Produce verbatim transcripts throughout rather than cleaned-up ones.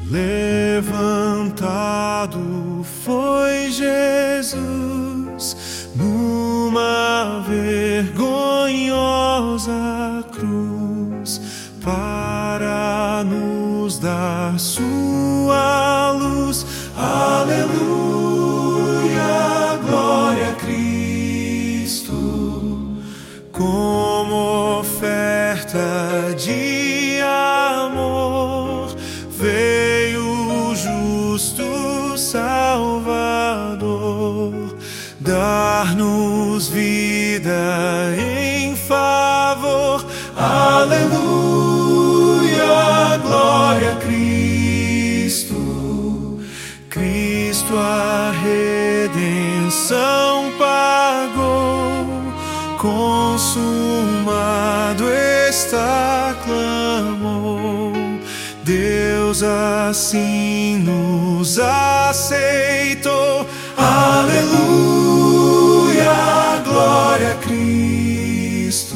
Levantado foi Jesus numa vergonhosa cruz para nos dar sua luz. Aleluia, glória a Cristo, como oferta de amor veio o justo Salvador dar-nos vida em favor. Aleluia, glória a Cristo, Cristo a redenção pagou, consumado está, clamou. Deus assim nos aceitou. Aleluia, glória a Cristo.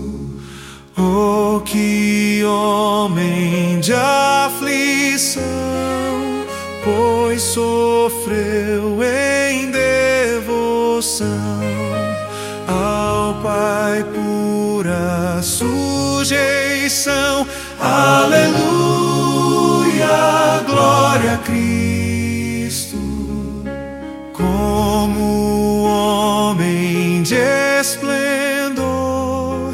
Oh, que homem de aflição, pois sofreu em devoção ao Pai pura sujeição. Aleluia, glória a Cristo, como homem de esplendor,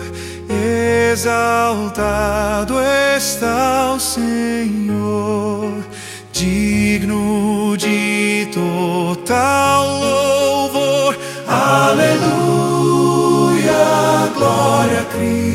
exaltado está o Senhor, digno de total louvor. Aleluia, glória a Cristo.